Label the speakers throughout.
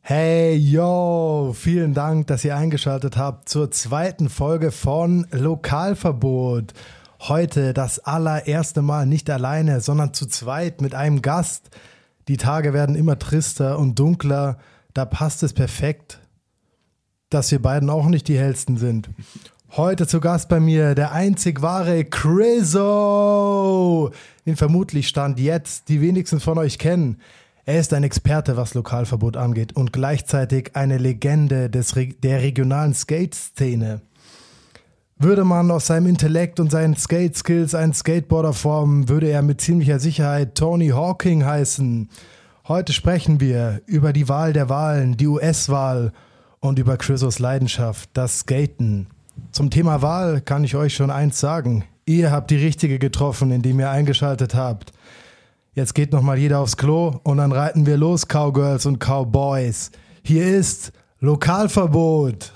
Speaker 1: Hey, yo, vielen Dank, dass ihr eingeschaltet habt zur zweiten Folge von Lokalverbot. Heute das allererste Mal nicht alleine, sondern zu zweit mit einem Gast. Die Tage werden immer trister und dunkler. Da passt es perfekt, dass wir beiden auch nicht die hellsten sind. Heute zu Gast bei mir der einzig wahre Chriso, den vermutlich Stand jetzt die wenigsten von euch kennen. Er ist ein Experte, was Lokalverbot angeht und gleichzeitig eine Legende der regionalen Skate-Szene. Würde man aus seinem Intellekt und seinen Skate-Skills einen Skateboarder formen, würde er mit ziemlicher Sicherheit Tony Hawking heißen. Heute sprechen wir über die Wahl der Wahlen, die US-Wahl und über Chrisos Leidenschaft, das Skaten. Zum Thema Wahl kann ich euch schon eins sagen. Ihr habt die richtige getroffen, indem ihr eingeschaltet habt. Jetzt geht nochmal jeder aufs Klo und dann reiten wir los, Cowgirls und Cowboys. Hier ist Lokalverbot.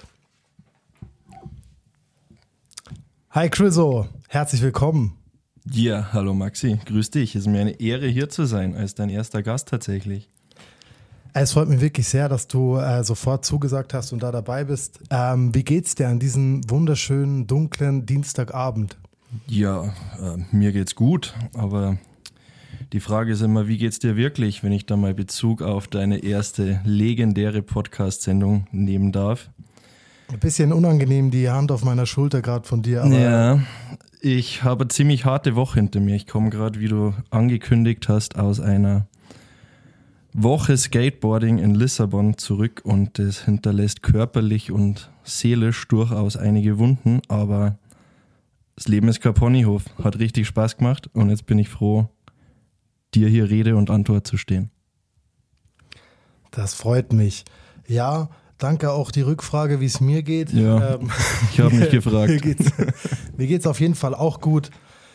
Speaker 1: Hi Chriso, herzlich willkommen.
Speaker 2: Ja, hallo Maxi, grüß dich. Es ist mir eine Ehre, hier zu sein, als dein erster Gast tatsächlich.
Speaker 1: Es freut mich wirklich sehr, dass du sofort zugesagt hast und da dabei bist. Wie geht's dir an diesem wunderschönen, dunklen Dienstagabend?
Speaker 2: Ja, mir geht's gut, aber die Frage ist immer, wie geht's dir wirklich, wenn ich da mal Bezug auf deine erste legendäre Podcast-Sendung nehmen darf?
Speaker 1: Ein bisschen unangenehm, die Hand auf meiner Schulter gerade von dir. Aber
Speaker 2: ja, ich habe eine ziemlich harte Woche hinter mir. Ich komme gerade, wie du angekündigt hast, aus einer Woche Skateboarding in Lissabon zurück und das hinterlässt körperlich und seelisch durchaus einige Wunden, aber das Leben ist kein Ponyhof, hat richtig Spaß gemacht und jetzt bin ich froh, dir hier Rede und Antwort zu stehen.
Speaker 1: Das freut mich. Ja, danke auch die Rückfrage, wie es mir geht.
Speaker 2: Ja, ich habe mich gefragt.
Speaker 1: Mir geht's auf jeden Fall auch gut.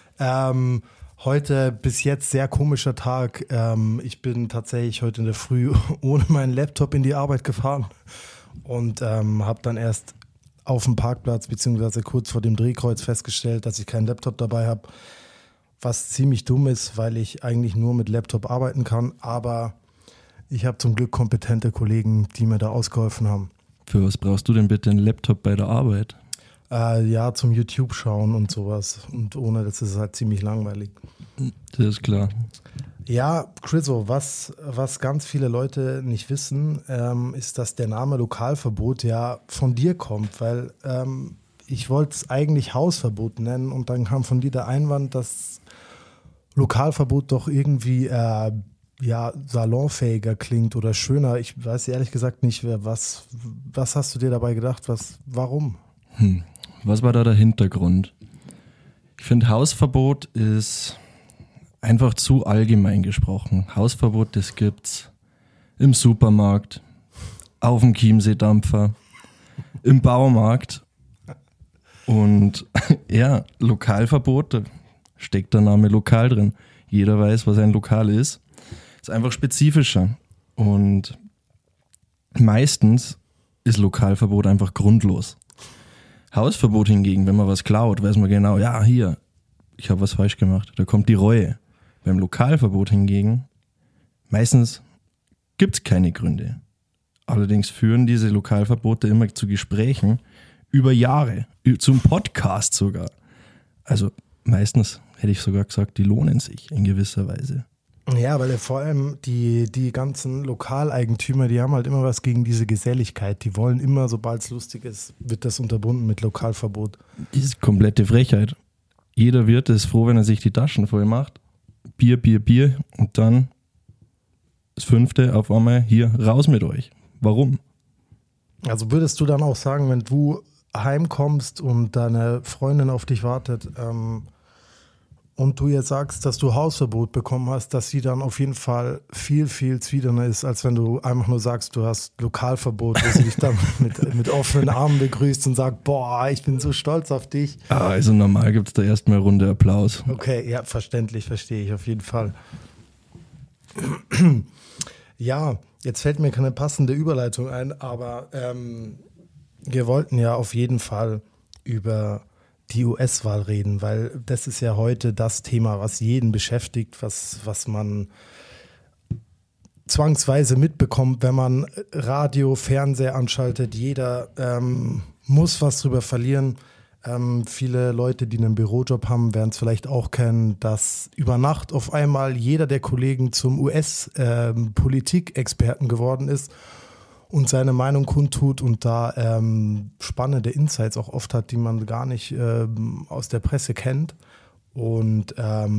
Speaker 1: Heute bis jetzt sehr komischer Tag. Ich bin tatsächlich heute in der Früh ohne meinen Laptop in die Arbeit gefahren und habe dann erst auf dem Parkplatz beziehungsweise kurz vor dem Drehkreuz festgestellt, dass ich keinen Laptop dabei habe. Was ziemlich dumm ist, weil ich eigentlich nur mit Laptop arbeiten kann, aber ich habe zum Glück kompetente Kollegen, die mir da ausgeholfen haben.
Speaker 2: Für was brauchst du denn bitte einen Laptop bei der Arbeit?
Speaker 1: Ja, zum YouTube schauen und sowas. Und ohne das ist es halt ziemlich langweilig.
Speaker 2: Das ist klar.
Speaker 1: Ja, Chriso, was ganz viele Leute nicht wissen, ist, dass der Name Lokalverbot ja von dir kommt, weil ich wollte es eigentlich Hausverbot nennen und dann kam von dir der Einwand, dass Lokalverbot doch irgendwie salonfähiger klingt oder schöner. Ich weiß ehrlich gesagt nicht, was hast du dir dabei gedacht? Warum?
Speaker 2: Was war da der Hintergrund? Ich finde, Hausverbot ist einfach zu allgemein gesprochen. Hausverbot, das gibt's im Supermarkt, auf dem Chiemsee-Dampfer, im Baumarkt und ja, Lokalverbot, da steckt der Name Lokal drin. Jeder weiß, was ein Lokal ist. Ist einfach spezifischer und meistens ist Lokalverbot einfach grundlos. Hausverbot hingegen, wenn man was klaut, weiß man genau, ja, hier, ich habe was falsch gemacht, da kommt die Reue. Beim Lokalverbot hingegen, meistens gibt es keine Gründe. Allerdings führen diese Lokalverbote immer zu Gesprächen über Jahre, zum Podcast sogar. Also meistens hätte ich sogar gesagt, die lohnen sich in gewisser Weise.
Speaker 1: Ja, weil vor allem die ganzen Lokaleigentümer, die haben halt immer was gegen diese Geselligkeit. Die wollen immer, sobald es lustig ist, wird das unterbunden mit Lokalverbot.
Speaker 2: Das ist komplette Frechheit. Jeder Wirt ist froh, wenn er sich die Taschen voll macht. Bier, Bier, Bier und dann das 5. auf einmal hier, raus mit euch. Warum?
Speaker 1: Also würdest du dann auch sagen, wenn du heimkommst und deine Freundin auf dich wartet und du jetzt sagst, dass du Hausverbot bekommen hast, dass sie dann auf jeden Fall viel, viel zwiderner ist, als wenn du einfach nur sagst, du hast Lokalverbot, dass sie dich dann mit offenen Armen begrüßt und sagt, boah, ich bin so stolz auf dich.
Speaker 2: Also normal gibt es da erstmal Runde Applaus.
Speaker 1: Okay, ja, verständlich, verstehe ich auf jeden Fall. Ja, jetzt fällt mir keine passende Überleitung ein, aber wir wollten ja auf jeden Fall über die US-Wahl reden, weil das ist ja heute das Thema, was jeden beschäftigt, was man zwangsweise mitbekommt, wenn man Radio, Fernseher anschaltet. Jeder muss was drüber verlieren. Viele Leute, die einen Bürojob haben, werden es vielleicht auch kennen, dass über Nacht auf einmal jeder der Kollegen zum US-Politikexperten geworden ist und seine Meinung kundtut und da spannende Insights auch oft hat, die man gar nicht aus der Presse kennt. Und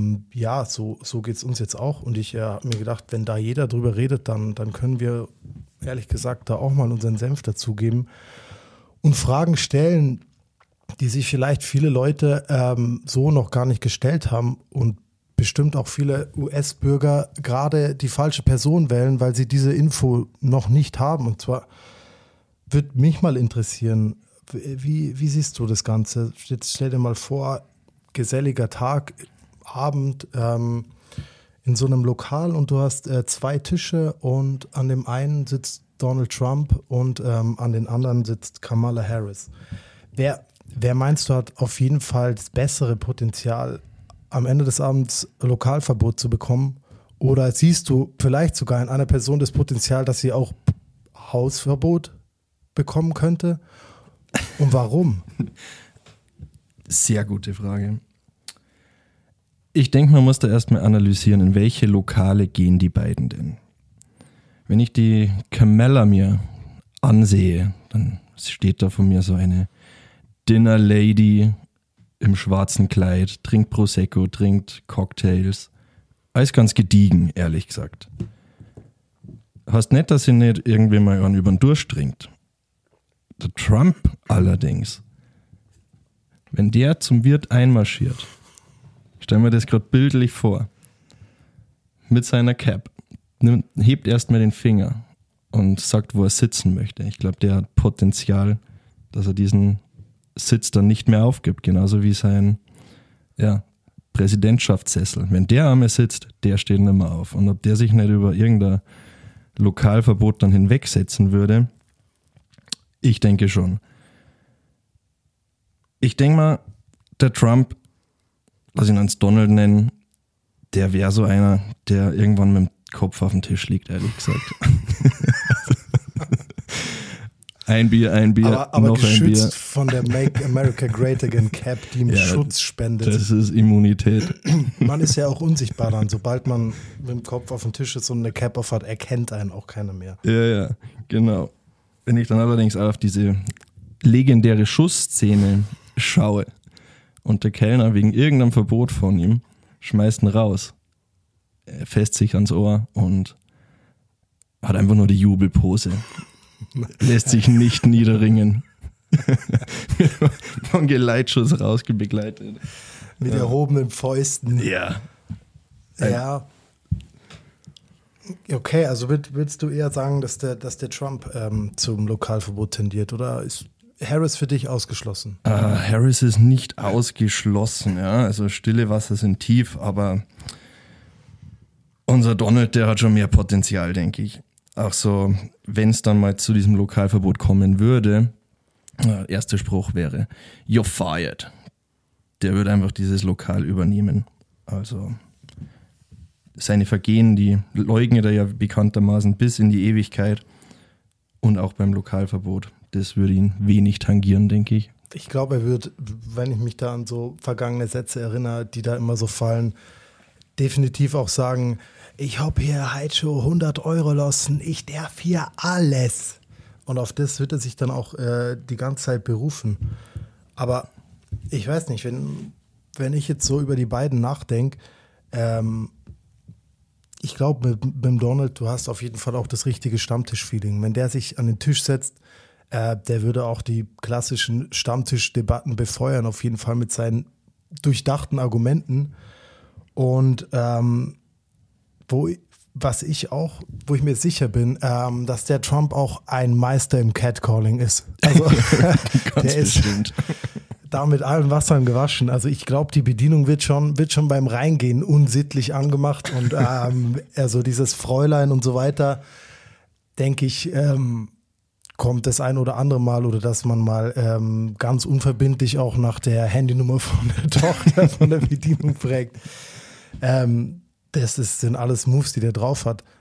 Speaker 1: so geht es uns jetzt auch. Und ich habe mir gedacht, wenn da jeder drüber redet, dann können wir ehrlich gesagt da auch mal unseren Senf dazugeben und Fragen stellen, die sich vielleicht viele Leute so noch gar nicht gestellt haben und bestimmt auch viele US-Bürger gerade die falsche Person wählen, weil sie diese Info noch nicht haben. Und zwar würde mich mal interessieren, wie siehst du das Ganze? Jetzt stell dir mal vor, geselliger Tag, Abend in so einem Lokal und du hast 2 Tische und an dem einen sitzt Donald Trump und an den anderen sitzt Kamala Harris. Wer meinst du hat auf jeden Fall das bessere Potenzial, am Ende des Abends Lokalverbot zu bekommen? Oder siehst du vielleicht sogar in einer Person das Potenzial, dass sie auch Hausverbot bekommen könnte? Und warum?
Speaker 2: Sehr gute Frage. Ich denke, man muss da erstmal analysieren, in welche Lokale gehen die beiden denn. Wenn ich die Kamala mir ansehe, dann steht da von mir so eine Dinner Lady im schwarzen Kleid, trinkt Prosecco, trinkt Cocktails. Alles ganz gediegen, ehrlich gesagt. Heißt nicht, dass sie nicht irgendwie mal einen über den Durst trinkt. Der Trump allerdings, wenn der zum Wirt einmarschiert, stellen wir das gerade bildlich vor, mit seiner Cap, hebt erstmal den Finger und sagt, wo er sitzen möchte. Ich glaube, der hat Potenzial, dass er diesen Sitz dann nicht mehr aufgibt, genauso wie sein Präsidentschaftssessel. Wenn der einmal sitzt, der steht nicht mehr auf. Und ob der sich nicht über irgendein Lokalverbot dann hinwegsetzen würde, ich denke schon. Ich denke mal, der Trump, lass ihn ans Donald nennen, der wäre so einer, der irgendwann mit dem Kopf auf dem Tisch liegt, ehrlich gesagt. Ein Bier,
Speaker 1: aber
Speaker 2: noch ein Bier.
Speaker 1: Geschützt von der Make America Great Again Cap, die ihm Schutz spendet.
Speaker 2: Das ist Immunität.
Speaker 1: Man ist ja auch unsichtbar dann. Sobald man mit dem Kopf auf dem Tisch ist und eine Cap auf hat, erkennt einen auch keiner mehr.
Speaker 2: Ja, genau. Wenn ich dann allerdings auf diese legendäre Schussszene schaue und der Kellner wegen irgendeinem Verbot von ihm schmeißt ihn raus, er fässt sich ans Ohr und hat einfach nur die Jubelpose. Lässt sich nicht niederringen. Von Geleitschuss rausgebegleitet.
Speaker 1: Mit erhobenen Fäusten.
Speaker 2: Ja.
Speaker 1: Ja. Okay, also würdest du eher sagen, dass der Trump zum Lokalverbot tendiert, oder ist Harris für dich ausgeschlossen?
Speaker 2: Harris ist nicht ausgeschlossen, ja. Also stille Wasser sind tief, aber unser Donald, der hat schon mehr Potenzial, denke ich. Auch so, wenn es dann mal zu diesem Lokalverbot kommen würde, erster Spruch wäre, you're fired. Der würde einfach dieses Lokal übernehmen. Also seine Vergehen, die leugnet er ja bekanntermaßen bis in die Ewigkeit. Und auch beim Lokalverbot, das würde ihn wenig tangieren, denke ich.
Speaker 1: Ich glaube, er wird, wenn ich mich da an so vergangene Sätze erinnere, die da immer so fallen, definitiv auch sagen, ich habe hier heute schon 100 € lassen, ich darf hier alles. Und auf das wird er sich dann auch die ganze Zeit berufen. Aber ich weiß nicht, wenn ich jetzt so über die beiden nachdenke, ich glaube, mit Donald, du hast auf jeden Fall auch das richtige Stammtisch-Feeling. Wenn der sich an den Tisch setzt, der würde auch die klassischen Stammtischdebatten befeuern, auf jeden Fall mit seinen durchdachten Argumenten. Und wo ich mir sicher bin, dass der Trump auch ein Meister im Catcalling ist. Also
Speaker 2: Ganz
Speaker 1: der ist
Speaker 2: bestimmt.
Speaker 1: da mit allen Wassern gewaschen. Also ich glaube, die Bedienung wird schon beim Reingehen unsittlich angemacht und also dieses Fräulein und so weiter, denke ich, kommt das ein oder andere Mal oder dass man mal ganz unverbindlich auch nach der Handynummer von der Tochter von der Bedienung fragt. Das sind alles Moves, die der drauf hat.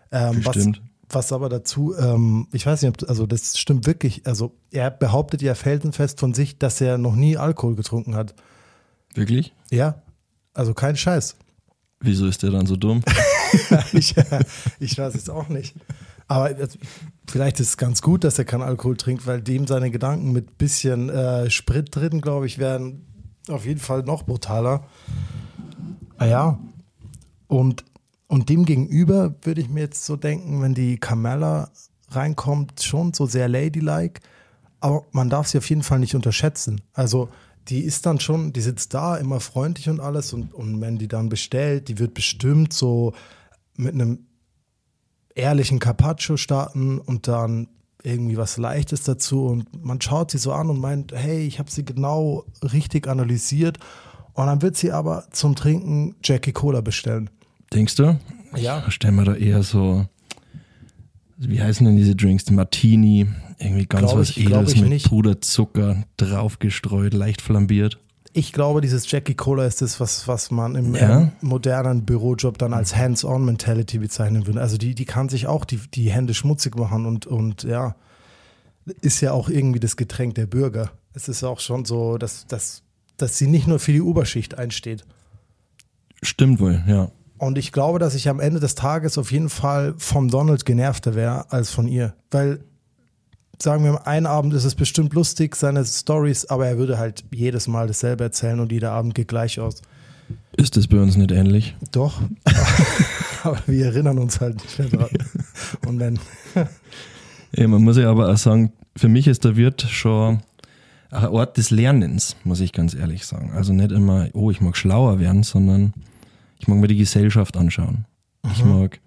Speaker 2: Bestimmt.
Speaker 1: Was aber dazu, ich weiß nicht, also das stimmt wirklich, also er behauptet ja felsenfest von sich, dass er noch nie Alkohol getrunken hat.
Speaker 2: Wirklich?
Speaker 1: Ja, also kein Scheiß.
Speaker 2: Wieso ist der dann so dumm?
Speaker 1: ich weiß es auch nicht. Aber vielleicht ist es ganz gut, dass er keinen Alkohol trinkt, weil dem seine Gedanken mit bisschen Sprit drin, glaube ich, wären auf jeden Fall noch brutaler. Ja, und dem gegenüber würde ich mir jetzt so denken, wenn die Carmella reinkommt, schon so sehr ladylike, aber man darf sie auf jeden Fall nicht unterschätzen. Also die ist dann schon, die sitzt da, immer freundlich und alles und wenn die dann bestellt, die wird bestimmt so mit einem ehrlichen Carpaccio starten und dann irgendwie was Leichtes dazu und man schaut sie so an und meint, hey, ich habe sie genau richtig analysiert und dann wird sie aber zum Trinken Jackie Cola bestellen.
Speaker 2: Denkst du?
Speaker 1: Ja.
Speaker 2: Stellen wir da eher so, wie heißen denn diese Drinks? Die Martini, irgendwie ganz was Edles mit nicht. Puderzucker draufgestreut, leicht flambiert.
Speaker 1: Ich glaube, dieses Jackie Cola ist das, was man im modernen Bürojob dann als Hands-on-Mentality bezeichnen würde. Also die kann sich auch die Hände schmutzig machen und ja, ist ja auch irgendwie das Getränk der Bürger. Es ist auch schon so, dass sie nicht nur für die Oberschicht einsteht.
Speaker 2: Stimmt wohl, ja.
Speaker 1: Und ich glaube, dass ich am Ende des Tages auf jeden Fall vom Donald genervter wäre als von ihr. Weil, sagen wir, einen Abend ist es bestimmt lustig, seine Storys, aber er würde halt jedes Mal dasselbe erzählen und jeder Abend geht gleich aus.
Speaker 2: Ist das bei uns nicht ähnlich?
Speaker 1: Doch. Aber wir erinnern uns halt nicht mehr dran. Und wenn.
Speaker 2: Ja, man muss ja aber auch sagen, für mich ist der Wirt schon ein Ort des Lernens, muss ich ganz ehrlich sagen. Also nicht immer, oh, ich mag schlauer werden, sondern ich mag mir die Gesellschaft anschauen. Ich mag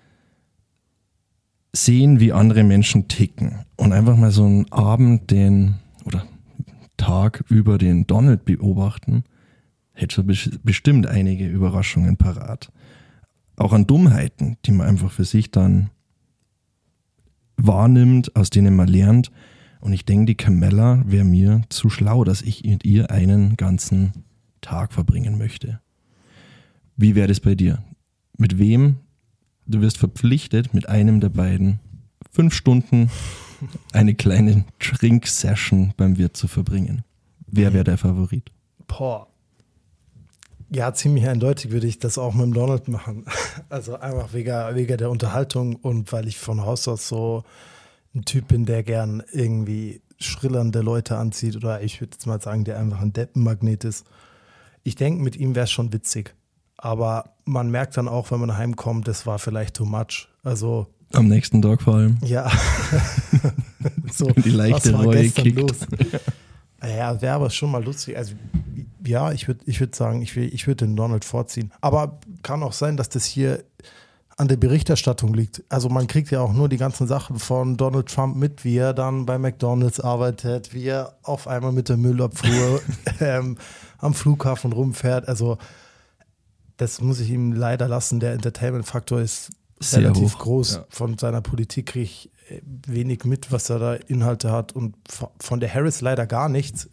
Speaker 2: sehen, wie andere Menschen ticken und einfach mal so einen Abend oder Tag über den Donald beobachten, hätte schon bestimmt einige Überraschungen parat. Auch an Dummheiten, die man einfach für sich dann wahrnimmt, aus denen man lernt. Und ich denke, die Carmella wäre mir zu schlau, dass ich mit ihr einen ganzen Tag verbringen möchte. Wie wäre das bei dir? Mit wem? Du wirst verpflichtet, mit einem der beiden 5 Stunden eine kleine Drink-Session beim Wirt zu verbringen. Wer wäre der Favorit?
Speaker 1: Boah. Ja, ziemlich eindeutig würde ich das auch mit dem Donald machen. Also einfach wegen der Unterhaltung und weil ich von Haus aus so ein Typ bin, der gern irgendwie schrillernde Leute anzieht oder ich würde jetzt mal sagen, der einfach ein Deppenmagnet ist. Ich denke, mit ihm wäre es schon witzig. Aber man merkt dann auch, wenn man heimkommt, das war vielleicht too much. Also
Speaker 2: am nächsten Tag vor allem.
Speaker 1: Ja. So,
Speaker 2: die leichte Reue kickt.
Speaker 1: Los? Ja, wäre aber schon mal lustig. Also ja, ich würd sagen, ich würde den Donald vorziehen. Aber kann auch sein, dass das hier an der Berichterstattung liegt. Also man kriegt ja auch nur die ganzen Sachen von Donald Trump mit, wie er dann bei McDonald's arbeitet, wie er auf einmal mit der Müllabfuhr am Flughafen rumfährt. Also das muss ich ihm leider lassen. Der Entertainment-Faktor ist
Speaker 2: sehr
Speaker 1: relativ
Speaker 2: hoch.
Speaker 1: Groß.
Speaker 2: Ja.
Speaker 1: Von seiner Politik kriege ich wenig mit, was er da Inhalte hat. Und von der Harris leider gar nichts.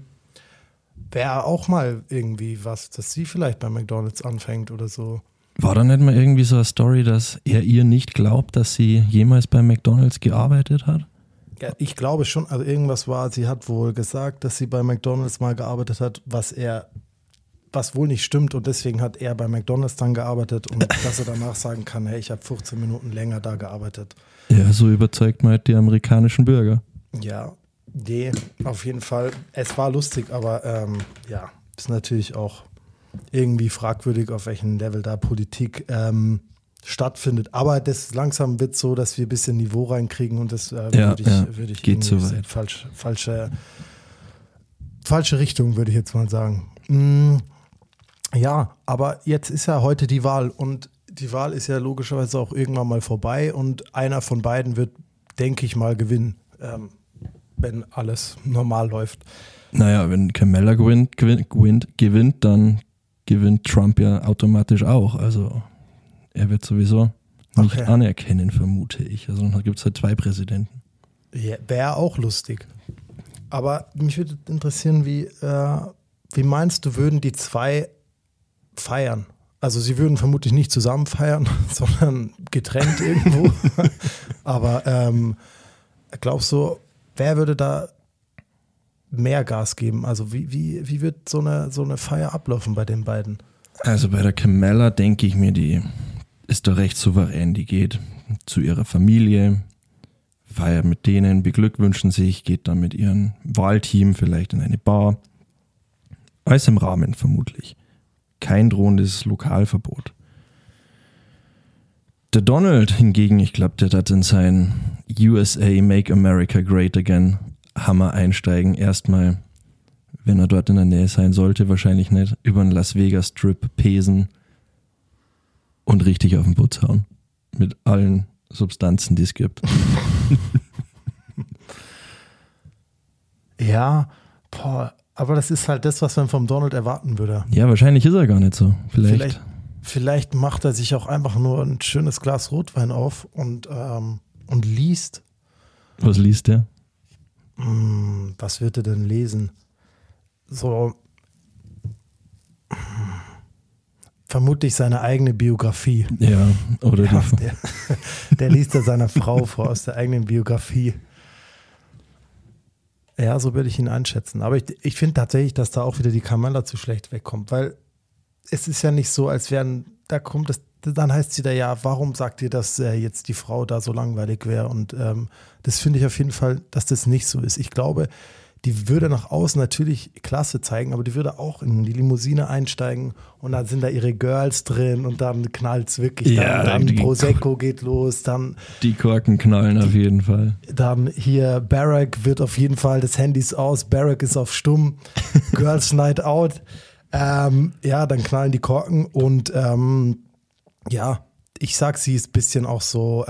Speaker 1: Wäre auch mal irgendwie was, dass sie vielleicht bei McDonald's anfängt oder so.
Speaker 2: War da nicht mal irgendwie so eine Story, dass er ihr nicht glaubt, dass sie jemals bei McDonald's gearbeitet hat?
Speaker 1: Ja, ich glaube schon. Also irgendwas war, sie hat wohl gesagt, dass sie bei McDonald's mal gearbeitet hat, was wohl nicht stimmt und deswegen hat er bei McDonald's dann gearbeitet und dass er danach sagen kann, hey, ich habe 15 Minuten länger da gearbeitet.
Speaker 2: Ja, so überzeugt man halt die amerikanischen Bürger.
Speaker 1: Ja, auf jeden Fall. Es war lustig, aber ja, ist natürlich auch irgendwie fragwürdig, auf welchem Level da Politik stattfindet. Aber das langsam wird so, dass wir ein bisschen Niveau reinkriegen und das würde ich
Speaker 2: geht so weit.
Speaker 1: Falsche Richtung, würde ich jetzt mal sagen. Ja, aber jetzt ist ja heute die Wahl und die Wahl ist ja logischerweise auch irgendwann mal vorbei und einer von beiden wird, denke ich mal, gewinnen, wenn alles normal läuft.
Speaker 2: Naja, wenn Carmella gewinnt, dann gewinnt Trump ja automatisch auch. Also er wird sowieso nicht anerkennen, vermute ich. Also dann gibt es halt 2 Präsidenten.
Speaker 1: Ja, wäre auch lustig. Aber mich würde interessieren, wie meinst du, würden die 2 feiern? Also sie würden vermutlich nicht zusammen feiern, sondern getrennt irgendwo. Aber glaubst du, wer würde da mehr Gas geben? Also wie wird so eine Feier ablaufen bei den beiden?
Speaker 2: Also bei der Camilla denke ich mir, die ist doch recht souverän. Die geht zu ihrer Familie, feiert mit denen, beglückwünschen sich, geht dann mit ihrem Wahlteam vielleicht in eine Bar. Alles im Rahmen vermutlich. Kein drohendes Lokalverbot. Der Donald hingegen, ich glaube, der hat in sein USA Make America Great Again Hammer einsteigen. Erstmal, wenn er dort in der Nähe sein sollte, wahrscheinlich nicht, über den Las Vegas Strip pesen und richtig auf den Putz hauen. Mit allen Substanzen, die es gibt.
Speaker 1: Ja, aber das ist halt das, was man vom Donald erwarten würde.
Speaker 2: Ja, wahrscheinlich ist er gar nicht so.
Speaker 1: Vielleicht macht er sich auch einfach nur ein schönes Glas Rotwein auf und liest.
Speaker 2: Was liest er?
Speaker 1: Was wird er denn lesen? So vermutlich seine eigene Biografie.
Speaker 2: Ja, oder
Speaker 1: ja, der liest er seiner Frau vor aus der eigenen Biografie. Ja, so würde ich ihn einschätzen. Aber ich finde tatsächlich, dass da auch wieder die Camilla zu schlecht wegkommt, weil es ist ja nicht so, als wären, dann heißt sie da ja, warum sagt ihr, dass jetzt die Frau da so langweilig wäre? Und das finde ich auf jeden Fall, dass das nicht so ist. Ich glaube, die würde nach außen natürlich Klasse zeigen, aber die würde auch in die Limousine einsteigen und dann sind da ihre Girls drin und dann knallt es wirklich.
Speaker 2: Ja,
Speaker 1: dann Prosecco geht los, dann
Speaker 2: die Korken knallen auf jeden Fall.
Speaker 1: Dann hier Barack wird auf jeden Fall des Handys aus, Barack ist auf Stumm, Girls Night Out. Dann knallen die Korken und ich sag, sie ist ein bisschen auch so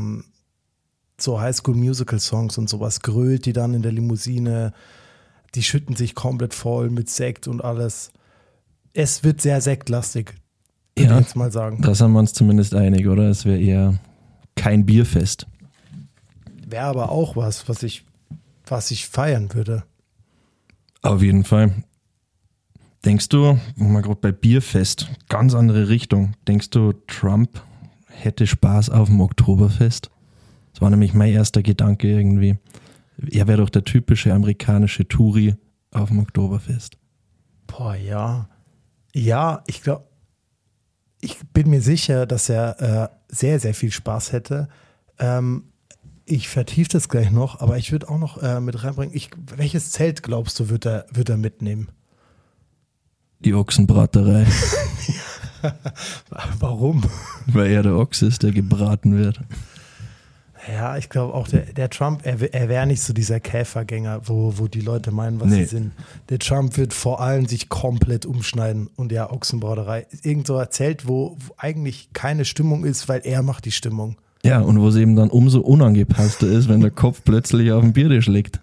Speaker 1: Highschool-Musical-Songs und sowas, grölt die dann in der Limousine, die schütten sich komplett voll mit Sekt und alles. Es wird sehr sektlastig, würde ich jetzt mal sagen.
Speaker 2: Da sind wir uns zumindest einig, oder? Es wäre eher kein Bierfest.
Speaker 1: Wäre aber auch was ich feiern würde.
Speaker 2: Auf jeden Fall. Denkst du, mal gerade bei Bierfest, ganz andere Richtung, denkst du, Trump hätte Spaß auf dem Oktoberfest? Das war nämlich mein erster Gedanke irgendwie. Er wäre doch der typische amerikanische Touri auf dem Oktoberfest.
Speaker 1: Boah, ja. Ja, ich glaube, ich bin mir sicher, dass er sehr, sehr viel Spaß hätte. Ich vertiefe das gleich noch, aber ich würde auch noch mit reinbringen, welches Zelt glaubst du, wird er mitnehmen?
Speaker 2: Die Ochsenbraterei.
Speaker 1: Warum?
Speaker 2: Weil er der Ochs ist, der gebraten wird.
Speaker 1: Ja, ich glaube auch, der Trump, er wäre nicht so dieser Käfergänger, wo die Leute meinen, was sie sind. Der Trump wird vor allem sich komplett umschneiden und ja, Ochsenbraterei. Irgend so ein Zelt, wo eigentlich keine Stimmung ist, weil er macht die Stimmung.
Speaker 2: Ja, und wo es eben dann umso unangepasster ist, wenn der Kopf plötzlich auf dem Biertisch liegt.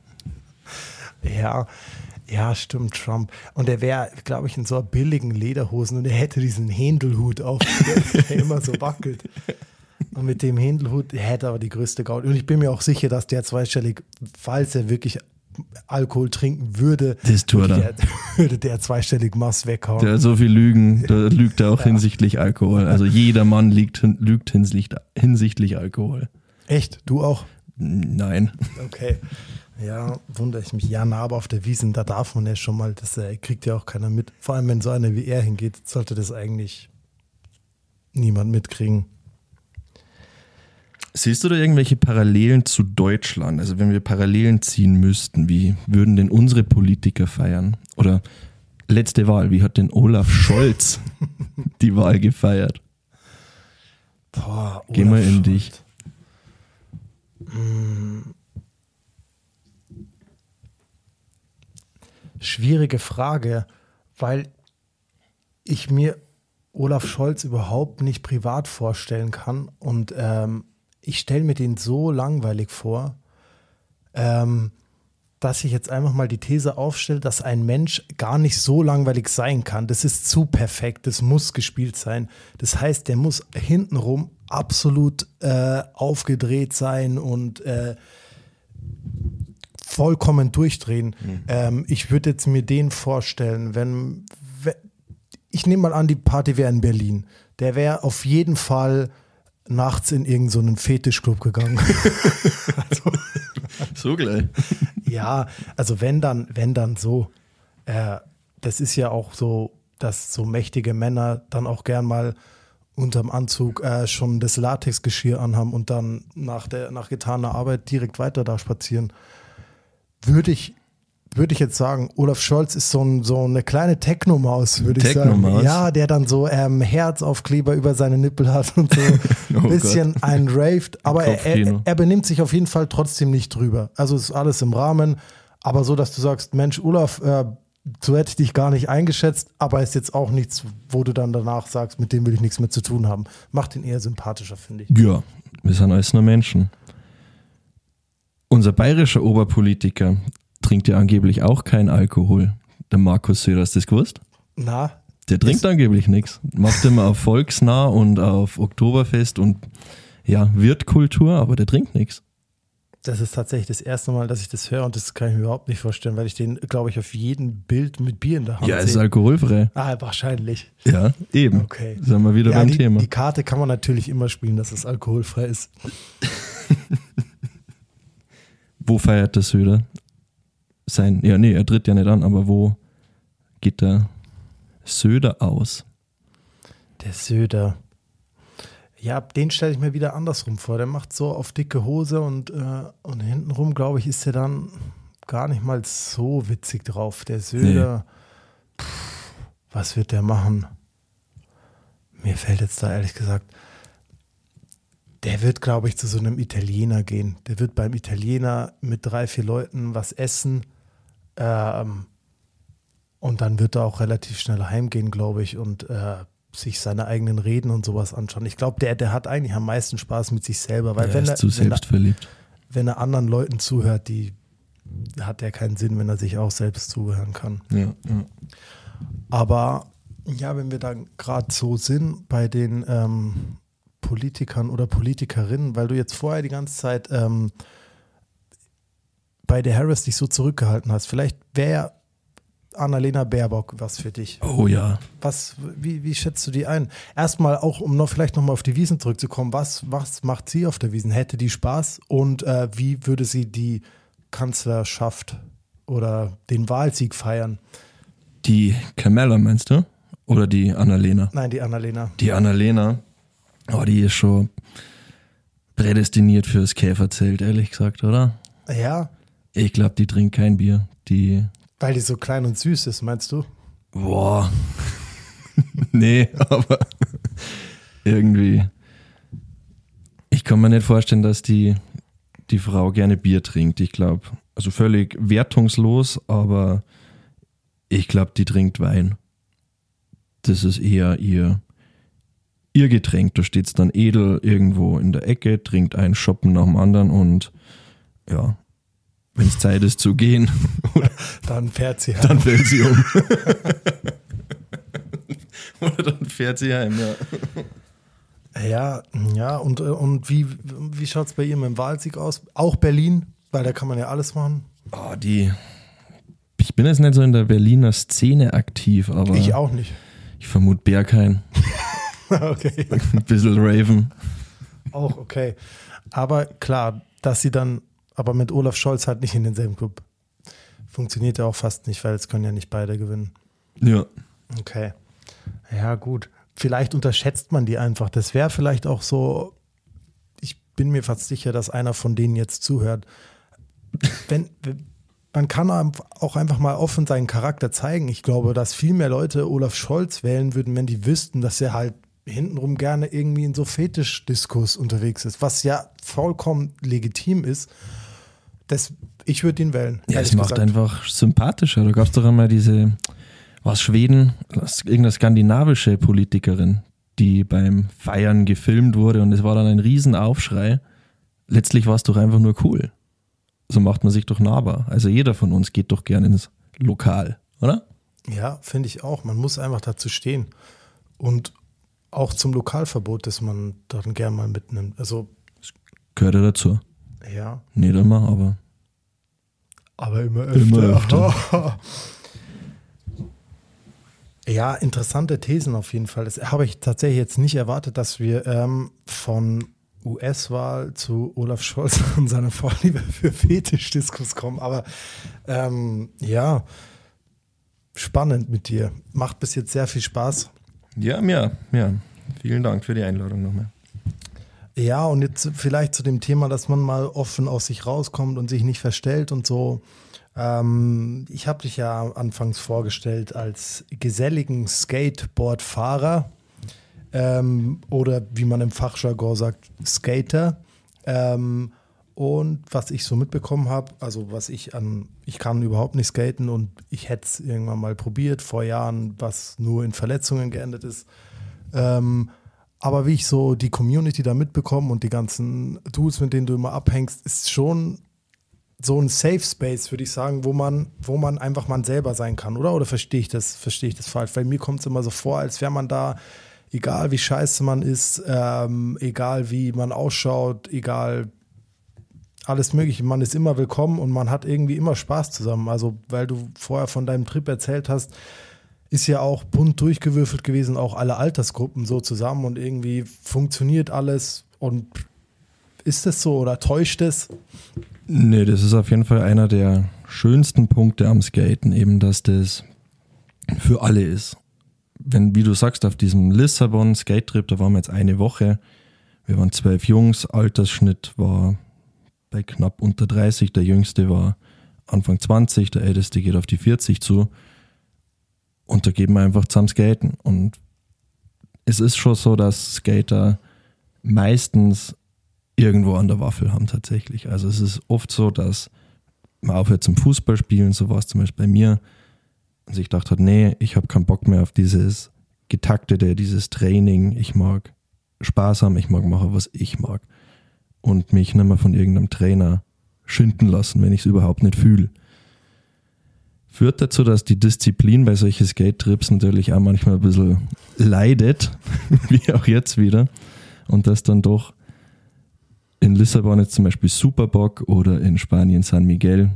Speaker 1: Ja, stimmt, Trump. Und er wäre, glaube ich, in so billigen Lederhosen und er hätte diesen Händelhut auf, der immer so wackelt. Und mit dem Händelhut hätte er aber die größte Gaudi. Und ich bin mir auch sicher, dass der zweistellig, falls er wirklich Alkohol trinken würde, würde der zweistellig Maß weghauen.
Speaker 2: Der hat so viel Lügen, da lügt er auch hinsichtlich Alkohol. Also jeder Mann lügt hinsichtlich Alkohol.
Speaker 1: Echt? Du auch?
Speaker 2: Nein.
Speaker 1: Okay. Ja, wundere ich mich. Ja, aber auf der Wiesn, da darf man ja schon mal, das kriegt ja auch keiner mit. Vor allem, wenn so einer wie er hingeht, sollte das eigentlich niemand mitkriegen.
Speaker 2: Siehst du da irgendwelche Parallelen zu Deutschland? Also wenn wir Parallelen ziehen müssten, wie würden denn unsere Politiker feiern? Oder letzte Wahl, wie hat denn Olaf Scholz die Wahl gefeiert?
Speaker 1: Boah,
Speaker 2: Geh mal in dich.
Speaker 1: Schwierige Frage, weil ich mir Olaf Scholz überhaupt nicht privat vorstellen kann und ich stelle mir den so langweilig vor, dass ich jetzt einfach mal die These aufstelle, dass ein Mensch gar nicht so langweilig sein kann. Das ist zu perfekt, das muss gespielt sein. Das heißt, der muss hintenrum absolut aufgedreht sein und vollkommen durchdrehen. Ich würde jetzt mir den vorstellen, ich nehme mal an, die Party wäre in Berlin. Der wäre auf jeden Fall nachts in irgendeinen so einen Fetischclub gegangen. Also,
Speaker 2: so gleich.
Speaker 1: ja, also wenn dann so. Das ist ja auch so, dass so mächtige Männer dann auch gern mal unterm Anzug schon das Latexgeschirr anhaben und dann nach getaner Arbeit direkt weiter da spazieren. Würde ich jetzt sagen, Olaf Scholz ist so eine kleine Technomaus, würde ich sagen. Ja, der dann so Herzaufkleber über seine Nippel hat und so ein bisschen einen raved. Aber er benimmt sich auf jeden Fall trotzdem nicht drüber. Also ist alles im Rahmen. Aber so, dass du sagst, Mensch, Olaf, so hätte ich dich gar nicht eingeschätzt, aber ist jetzt auch nichts, wo du dann danach sagst, mit dem will ich nichts mehr zu tun haben. Macht ihn eher sympathischer, finde ich.
Speaker 2: Ja, wir sind alles nur Menschen. Unser bayerischer Oberpolitiker trinkt ja angeblich auch keinen Alkohol. Der Markus Söder, hast du das gewusst?
Speaker 1: Na?
Speaker 2: Der trinkt angeblich nichts. Macht immer auf Volksnah und auf Oktoberfest und ja, Wirtkultur, aber der trinkt nichts.
Speaker 1: Das ist tatsächlich das erste Mal, dass ich das höre und das kann ich mir überhaupt nicht vorstellen, weil ich den, glaube ich, auf jedem Bild mit Bier in der Hand sehe.
Speaker 2: Ja, ist alkoholfrei.
Speaker 1: Ah, wahrscheinlich.
Speaker 2: Ja, eben.
Speaker 1: Okay.
Speaker 2: Sind wir wieder beim Thema.
Speaker 1: Die Karte kann man natürlich immer spielen, dass es alkoholfrei ist.
Speaker 2: Wo feiert der Söder? Er tritt ja nicht an, aber wo geht der Söder aus?
Speaker 1: Der Söder. Ja, den stelle ich mir wieder andersrum vor. Der macht so auf dicke Hose und hintenrum, glaube ich, ist er dann gar nicht mal so witzig drauf. Der Söder, was wird der machen? Mir fällt jetzt da ehrlich gesagt, der wird, glaube ich, zu so einem Italiener gehen. Der wird beim Italiener mit 3, 4 Leuten was essen und dann wird er auch relativ schnell heimgehen, glaube ich, und sich seine eigenen Reden und sowas anschauen. Ich glaube, der hat eigentlich am meisten Spaß mit sich selber, weil
Speaker 2: er ist zu selbstverliebt.
Speaker 1: Wenn er anderen Leuten zuhört, hat er keinen Sinn, wenn er sich auch selbst zuhören kann.
Speaker 2: Ja.
Speaker 1: Aber ja, wenn wir da gerade so sind bei den Politikern oder Politikerinnen, weil du jetzt vorher die ganze Zeit bei der Harris dich so zurückgehalten hast, vielleicht wäre Annalena Baerbock was für dich.
Speaker 2: Oh ja.
Speaker 1: Wie schätzt du die ein? Erstmal auch, um vielleicht nochmal auf die Wiesn zurückzukommen, was macht sie auf der Wiesn? Hätte die Spaß und wie würde sie die Kanzlerschaft oder den Wahlsieg feiern?
Speaker 2: Die Camilla meinst du? Oder die Annalena?
Speaker 1: Nein, die Annalena.
Speaker 2: Die Annalena, die ist schon prädestiniert fürs Käferzelt, ehrlich gesagt, oder?
Speaker 1: Ja.
Speaker 2: Ich glaube, die trinkt kein Bier.
Speaker 1: Weil die so klein und süß ist, meinst du?
Speaker 2: Boah. Nee, aber irgendwie. Ich kann mir nicht vorstellen, dass die Frau gerne Bier trinkt. Ich glaube, also völlig wertungslos, aber ich glaube, die trinkt Wein. Das ist eher ihr Getränk. Da steht es dann edel irgendwo in der Ecke, trinkt einen Schoppen nach dem anderen und ja, wenn es Zeit ist zu gehen,
Speaker 1: dann fährt sie
Speaker 2: heim. Dann fällt sie um. Oder dann fährt sie heim,
Speaker 1: ja. Ja, und wie schaut es bei ihr mit dem Wahlsieg aus? Auch Berlin, weil da kann man ja alles machen.
Speaker 2: Ich bin jetzt nicht so in der Berliner Szene aktiv, aber
Speaker 1: ich auch nicht.
Speaker 2: Ich vermute Berghain.
Speaker 1: Okay.
Speaker 2: Ein bisschen Raven.
Speaker 1: Auch okay. Aber klar, dass sie dann aber mit Olaf Scholz halt nicht in denselben Club. Funktioniert ja auch fast nicht, weil es können ja nicht beide gewinnen.
Speaker 2: Ja.
Speaker 1: Okay. Ja, gut. Vielleicht unterschätzt man die einfach. Das wäre vielleicht auch so, ich bin mir fast sicher, dass einer von denen jetzt zuhört. Man kann auch einfach mal offen seinen Charakter zeigen. Ich glaube, dass viel mehr Leute Olaf Scholz wählen würden, wenn die wüssten, dass er halt hintenrum gerne irgendwie in so Fetischdiskurs unterwegs ist, was ja vollkommen legitim ist. Ich würde ihn wählen.
Speaker 2: Ja, es macht einfach sympathischer. Da gab es doch einmal irgendeine skandinavische Politikerin, die beim Feiern gefilmt wurde und es war dann ein Riesenaufschrei. Letztlich war es doch einfach nur cool. So macht man sich doch nahbar. Also jeder von uns geht doch gerne ins Lokal, oder?
Speaker 1: Ja, finde ich auch. Man muss einfach dazu stehen. Und auch zum Lokalverbot, das man dann gerne mal mitnimmt. Also
Speaker 2: gehört ja dazu.
Speaker 1: Ja.
Speaker 2: Nicht immer, aber.
Speaker 1: Aber immer öfter. Ja, interessante Thesen auf jeden Fall. Das habe ich tatsächlich jetzt nicht erwartet, dass wir von US-Wahl zu Olaf Scholz und seiner Vorliebe für Fetischdiskus kommen. Aber ja, spannend mit dir. Macht bis jetzt sehr viel Spaß.
Speaker 2: Ja. Vielen Dank für die Einladung nochmal.
Speaker 1: Ja, und jetzt vielleicht zu dem Thema, dass man mal offen aus sich rauskommt und sich nicht verstellt und so. Ich habe dich ja anfangs vorgestellt als geselligen Skateboardfahrer oder wie man im Fachjargon sagt, Skater. Und was ich so mitbekommen habe, also ich kann überhaupt nicht skaten und ich hätte es irgendwann mal probiert, vor Jahren, was nur in Verletzungen geendet ist. Aber wie ich so die Community da mitbekomme und die ganzen Dudes, mit denen du immer abhängst, ist schon so ein Safe Space, würde ich sagen, wo man einfach man selber sein kann, oder? Oder verstehe ich das falsch? Weil mir kommt es immer so vor, als wäre man da, egal wie scheiße man ist, egal wie man ausschaut, egal alles Mögliche, man ist immer willkommen und man hat irgendwie immer Spaß zusammen. Also, weil du vorher von deinem Trip erzählt hast, ist ja auch bunt durchgewürfelt gewesen, auch alle Altersgruppen so zusammen und irgendwie funktioniert alles. Und ist das so oder täuscht es?
Speaker 2: Nee, das ist auf jeden Fall einer der schönsten Punkte am Skaten, eben, dass das für alle ist. Wie du sagst, auf diesem Lissabon Skate-Trip, da waren wir jetzt eine Woche, wir waren 12 Jungs, Altersschnitt war bei knapp unter 30, der Jüngste war Anfang 20, der Älteste geht auf die 40 zu und da gehen wir einfach zusammen skaten. Und es ist schon so, dass Skater meistens irgendwo an der Waffel haben tatsächlich. Also es ist oft so, dass man aufhört zum Fußballspielen, so war es zum Beispiel bei mir, und sich gedacht hat, nee, ich habe keinen Bock mehr auf dieses Getaktete, dieses Training. Ich mag Spaß haben, ich mag machen, was ich mag. Und mich nicht mehr von irgendeinem Trainer schinden lassen, wenn ich es überhaupt nicht fühle. Führt dazu, dass die Disziplin bei solchen Skate-Trips natürlich auch manchmal ein bisschen leidet, wie auch jetzt wieder. Und dass dann doch in Lissabon jetzt zum Beispiel Superboc oder in Spanien San Miguel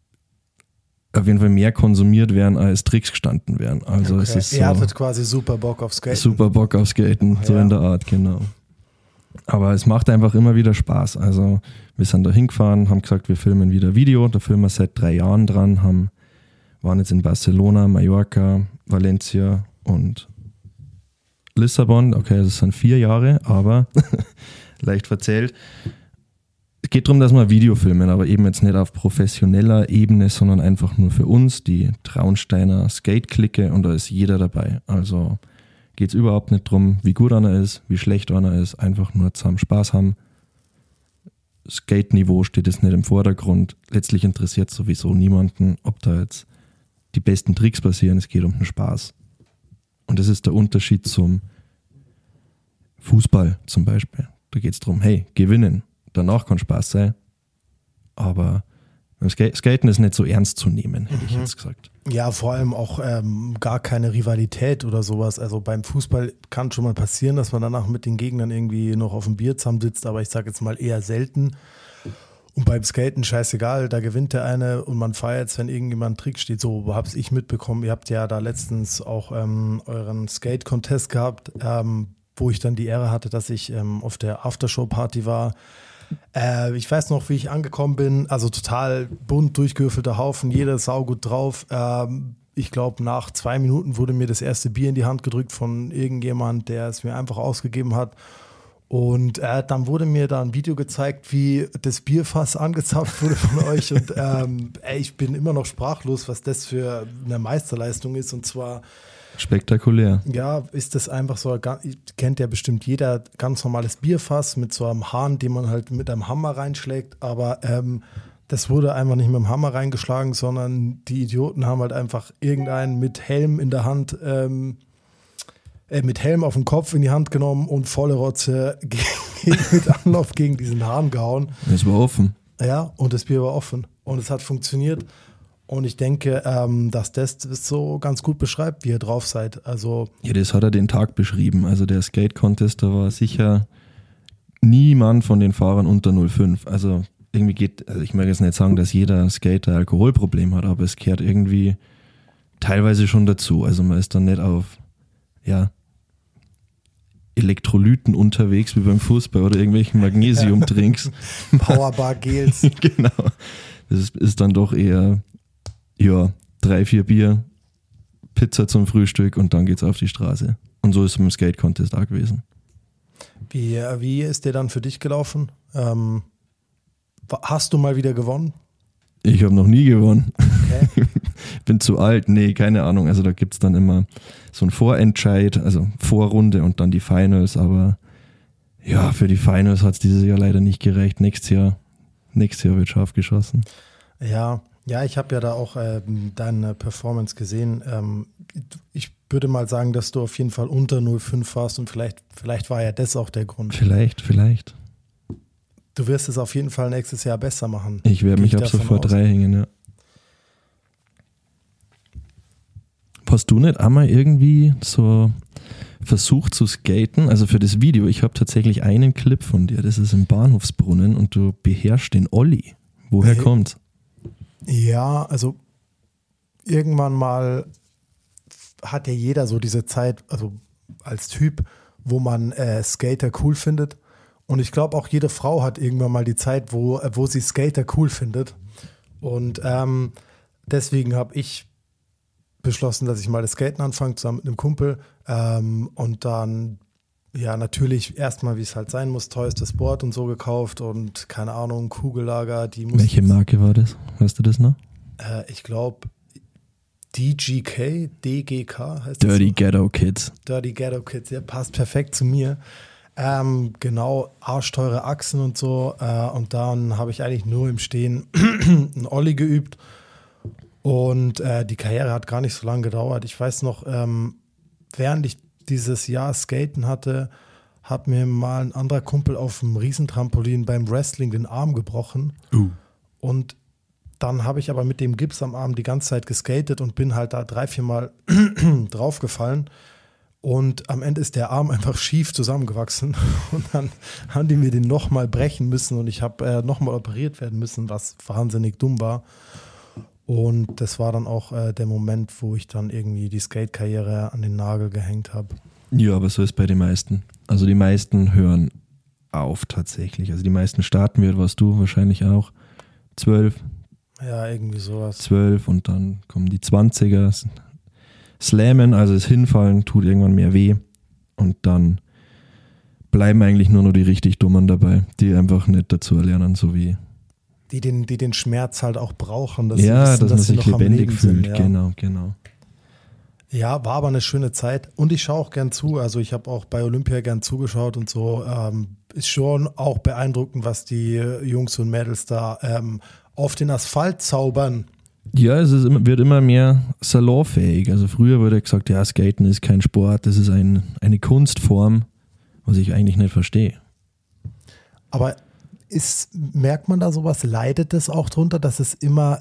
Speaker 2: auf jeden Fall mehr konsumiert werden, als Tricks gestanden werden. Also
Speaker 1: okay.
Speaker 2: es ist so,
Speaker 1: ihr hattet quasi super Bock auf Skaten.
Speaker 2: Super Bock auf Skaten, so in der Art, genau. Aber es macht einfach immer wieder Spaß. Also wir sind da hingefahren, haben gesagt, wir filmen wieder Video. Da filmen wir seit 3 Jahren dran, waren jetzt in Barcelona, Mallorca, Valencia und Lissabon. Okay, das sind 4 Jahre, aber leicht verzählt. Es geht darum, dass wir ein Video filmen, aber eben jetzt nicht auf professioneller Ebene, sondern einfach nur für uns, die Traunsteiner Skate-Clique, und da ist jeder dabei. Also geht es überhaupt nicht darum, wie gut einer ist, wie schlecht einer ist, einfach nur zusammen Spaß haben. Skate-Niveau steht jetzt nicht im Vordergrund. Letztlich interessiert sowieso niemanden, ob da jetzt die besten Tricks passieren. Es geht um den Spaß. Und das ist der Unterschied zum Fußball zum Beispiel. Da geht es darum, hey, gewinnen. Danach kann Spaß sein. Aber beim Skaten ist nicht so ernst zu nehmen, hätte ich jetzt gesagt.
Speaker 1: Ja, vor allem auch gar keine Rivalität oder sowas. Also beim Fußball kann schon mal passieren, dass man danach mit den Gegnern irgendwie noch auf dem Bier zusammensitzt, aber ich sage jetzt mal eher selten. Und beim Skaten scheißegal, da gewinnt der eine und man feiert, wenn irgendjemand einen Trick steht. So habe ich mitbekommen. Ihr habt ja da letztens auch euren Skate-Contest gehabt, wo ich dann die Ehre hatte, dass ich auf der Aftershow-Party war. Ich weiß noch, wie ich angekommen bin, also total bunt durchgewürfelter Haufen, jeder saugut drauf. Ich glaube, nach 2 Minuten wurde mir das erste Bier in die Hand gedrückt von irgendjemand, der es mir einfach ausgegeben hat. Und dann wurde mir da ein Video gezeigt, wie das Bierfass angezapft wurde von euch. Und ich bin immer noch sprachlos, was das für eine Meisterleistung ist. Und zwar
Speaker 2: spektakulär.
Speaker 1: Ja, ist das einfach so, kennt ja bestimmt jeder, ganz normales Bierfass mit so einem Hahn, den man halt mit einem Hammer reinschlägt, aber das wurde einfach nicht mit dem Hammer reingeschlagen, sondern die Idioten haben halt einfach irgendeinen mit Helm in der Hand, mit Helm auf dem Kopf in die Hand genommen und volle Rotze mit Anlauf gegen diesen Hahn gehauen.
Speaker 2: Es war offen.
Speaker 1: Ja, und das Bier war offen und es hat funktioniert. Und ich denke, dass das so ganz gut beschreibt, wie ihr drauf seid. Also
Speaker 2: ja, das hat er den Tag beschrieben. Also der Skate-Contest, da war sicher niemand von den Fahrern unter 0,5. Also irgendwie ich mag jetzt nicht sagen, dass jeder Skater ein Alkoholproblem hat, aber es gehört irgendwie teilweise schon dazu. Also man ist dann nicht auf Elektrolyten unterwegs wie beim Fußball oder irgendwelchen Magnesiumdrinks.
Speaker 1: Powerbar-Gels.
Speaker 2: Genau. Das ist dann doch eher 3-4 Bier, Pizza zum Frühstück und dann geht's auf die Straße. Und so ist es mit dem Skate-Contest auch gewesen.
Speaker 1: Wie ist der dann für dich gelaufen? Hast du mal wieder gewonnen?
Speaker 2: Ich habe noch nie gewonnen.
Speaker 1: Okay.
Speaker 2: Bin zu alt. Nee, keine Ahnung. Also da gibt es dann immer so ein Vorentscheid, also Vorrunde und dann die Finals. Aber ja, für die Finals hat es dieses Jahr leider nicht gereicht. Nächstes Jahr wird scharf geschossen.
Speaker 1: Ja, ich habe ja da auch deine Performance gesehen. Ich würde mal sagen, dass du auf jeden Fall unter 0,5 warst und vielleicht war ja das auch der Grund.
Speaker 2: Vielleicht.
Speaker 1: Du wirst es auf jeden Fall nächstes Jahr besser machen.
Speaker 2: Ich werde mich ab sofort reinhängen, ja. Hast du nicht einmal irgendwie so versucht zu skaten? Also für das Video, ich habe tatsächlich einen Clip von dir, das ist im Bahnhofsbrunnen und du beherrschst den Olli. Woher kommt's?
Speaker 1: Ja, also irgendwann mal hat ja jeder so diese Zeit, also als Typ, wo man Skater cool findet. Und ich glaube auch jede Frau hat irgendwann mal die Zeit, wo sie Skater cool findet. Und deswegen habe ich beschlossen, dass ich mal das Skaten anfange, zusammen mit einem Kumpel. Und dann, ja, natürlich erstmal, wie es halt sein muss, teuerstes Board und so gekauft und keine Ahnung, Kugellager.
Speaker 2: Welche Marke war das? Weißt du das noch?
Speaker 1: Ich glaube, DGK heißt das.
Speaker 2: Dirty Ghetto Kids.
Speaker 1: Dirty Ghetto Kids, ja, passt perfekt zu mir. Genau, arschteure Achsen und so. Und dann habe ich eigentlich nur im Stehen einen Olli geübt. Und die Karriere hat gar nicht so lange gedauert. Ich weiß noch, während ich dieses Jahr Skaten hatte, hat mir mal ein anderer Kumpel auf dem Riesentrampolin beim Wrestling den Arm gebrochen. Und dann habe ich aber mit dem Gips am Arm die ganze Zeit geskatet und bin halt da 3-4 Mal draufgefallen. Und am Ende ist der Arm einfach schief zusammengewachsen. Und dann haben die mir den nochmal brechen müssen und ich habe nochmal operiert werden müssen, was wahnsinnig dumm war. Und das war dann auch der Moment, wo ich dann irgendwie die Skate-Karriere an den Nagel gehängt habe.
Speaker 2: Ja, aber so ist bei den meisten. Also die meisten hören auf tatsächlich. Also die meisten starten wird, warst du wahrscheinlich auch. 12.
Speaker 1: Ja, irgendwie sowas.
Speaker 2: 12 und dann kommen die 20er. Slammen, also das Hinfallen, tut irgendwann mehr weh. Und dann bleiben eigentlich nur noch die richtig Dummen dabei, die einfach nicht dazu lernen, so wie
Speaker 1: die den Schmerz halt auch brauchen, dass
Speaker 2: dass
Speaker 1: man
Speaker 2: sich lebendig fühlt. Ja. Genau.
Speaker 1: Ja, war aber eine schöne Zeit und ich schaue auch gern zu. Also ich habe auch bei Olympia gern zugeschaut und so. Ist schon auch beeindruckend, was die Jungs und Mädels da auf den Asphalt zaubern.
Speaker 2: Ja, wird immer mehr salonfähig. Also früher wurde gesagt, ja, Skaten ist kein Sport, das ist eine Kunstform, was ich eigentlich nicht verstehe.
Speaker 1: Aber merkt man da sowas? Leidet es auch drunter, dass es immer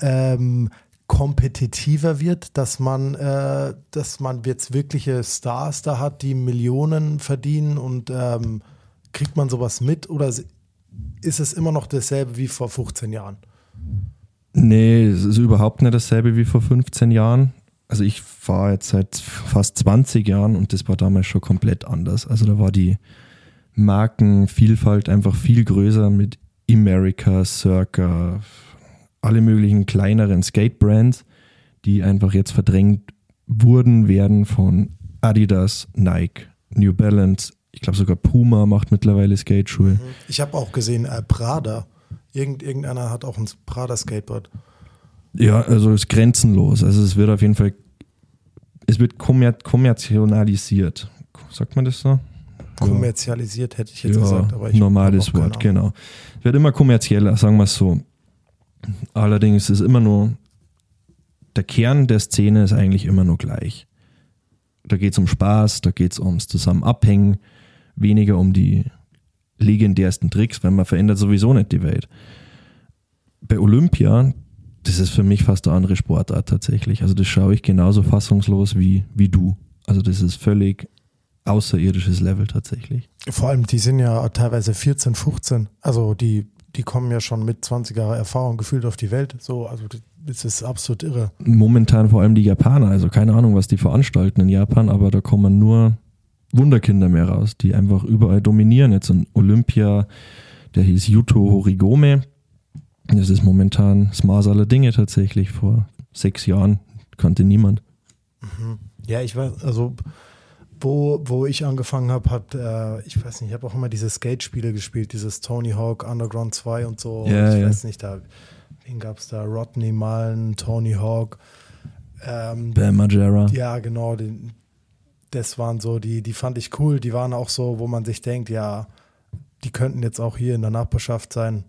Speaker 1: kompetitiver wird, dass man jetzt wirkliche Stars da hat, die Millionen verdienen und kriegt man sowas mit oder ist es immer noch dasselbe wie vor 15 Jahren?
Speaker 2: Nee, es ist überhaupt nicht dasselbe wie vor 15 Jahren. Also ich fahre jetzt seit fast 20 Jahren und das war damals schon komplett anders. Also da war die Markenvielfalt einfach viel größer mit America, Circa, alle möglichen kleineren Skate-Brands, die einfach jetzt verdrängt werden von Adidas, Nike, New Balance. Ich glaube sogar Puma macht mittlerweile Skateschuhe.
Speaker 1: Ich habe auch gesehen, Prada. Irgendeiner hat auch ein Prada-Skateboard.
Speaker 2: Ja, also es ist grenzenlos. Also es wird auf jeden Fall, es wird kommerzialisiert. Sagt man das so?
Speaker 1: Kommerzialisiert hätte ich jetzt gesagt. Aber
Speaker 2: normales Wort, genau. Es wird immer kommerzieller, sagen wir es so. Allerdings ist immer nur, der Kern der Szene ist eigentlich immer nur gleich. Da geht es um Spaß, da geht es ums Zusammen abhängen, weniger um die legendärsten Tricks, weil man verändert sowieso nicht die Welt. Bei Olympia, das ist für mich fast eine andere Sportart tatsächlich. Also das schaue ich genauso fassungslos wie du. Also das ist völlig außerirdisches Level tatsächlich.
Speaker 1: Vor allem, die sind ja teilweise 14, 15. Also die die kommen ja schon mit 20 Jahre Erfahrung gefühlt auf die Welt. So, also das ist absolut irre.
Speaker 2: Momentan vor allem die Japaner, also keine Ahnung, was die veranstalten in Japan, aber da kommen nur Wunderkinder mehr raus, die einfach überall dominieren. Jetzt ein Olympia, der hieß Yuto Horigome. Das ist momentan das Maß aller Dinge tatsächlich. Vor 6 Jahren kannte niemand.
Speaker 1: Ja, ich weiß, also wo ich angefangen habe, ich weiß nicht, ich habe auch immer diese Skate-Spiele gespielt, dieses Tony Hawk Underground 2 und so.
Speaker 2: Ja,
Speaker 1: ich
Speaker 2: ja.
Speaker 1: weiß nicht, wen gab es da? Rodney Mullen, Tony Hawk.
Speaker 2: Bam Margera.
Speaker 1: Ja, genau, das waren so, die fand ich cool. Die waren auch so, wo man sich denkt, ja, die könnten jetzt auch hier in der Nachbarschaft sein.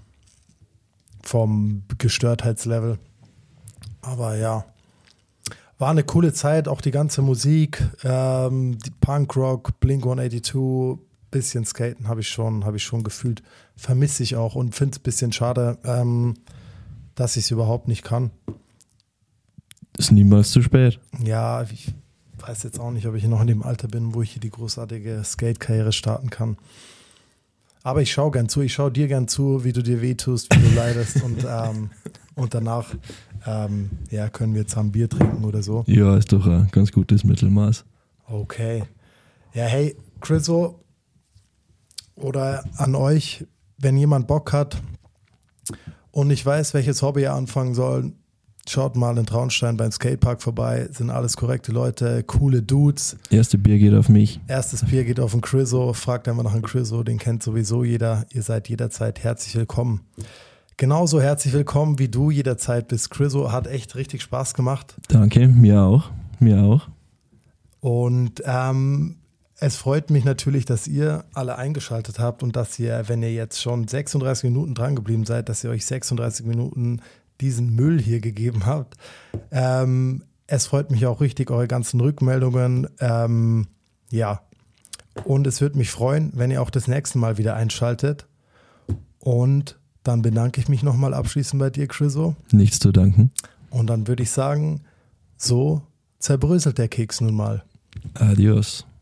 Speaker 1: Vom Gestörtheitslevel. Aber ja, war eine coole Zeit, auch die ganze Musik, die Punkrock, Blink-182, bisschen Skaten habe ich schon gefühlt. Vermisse ich auch und finde es ein bisschen schade, dass ich es überhaupt nicht kann.
Speaker 2: Ist niemals zu spät.
Speaker 1: Ja, ich weiß jetzt auch nicht, ob ich noch in dem Alter bin, wo ich hier die großartige Skate-Karriere starten kann. Aber ich schaue gern zu, ich schaue dir gern zu, wie du dir wehtust, wie du leidest und danach können wir jetzt ein Bier trinken oder so.
Speaker 2: Ja, ist doch ein ganz gutes Mittelmaß.
Speaker 1: Okay. Ja, hey, Chriso, oder an euch, wenn jemand Bock hat und nicht weiß, welches Hobby er anfangen soll, schaut mal in Traunstein beim Skatepark vorbei. Sind alles korrekte Leute, coole Dudes.
Speaker 2: Erste Bier geht auf mich.
Speaker 1: Erstes Bier geht auf den Chriso. Fragt einmal nach dem Chriso, den kennt sowieso jeder. Ihr seid jederzeit herzlich willkommen. Genauso herzlich willkommen, wie du jederzeit bist. Chriso, hat echt richtig Spaß gemacht.
Speaker 2: Danke, mir auch. Mir auch.
Speaker 1: Und es freut mich natürlich, dass ihr alle eingeschaltet habt und dass ihr, wenn ihr jetzt schon 36 Minuten dran geblieben seid, dass ihr euch 36 Minuten diesen Müll hier gegeben habt. Es freut mich auch richtig, eure ganzen Rückmeldungen. Ja, und es würde mich freuen, wenn ihr auch das nächste Mal wieder einschaltet. Und dann bedanke ich mich nochmal abschließend bei dir, Chriso.
Speaker 2: Nichts zu danken.
Speaker 1: Und dann würde ich sagen, so zerbröselt der Keks nun mal.
Speaker 2: Adios.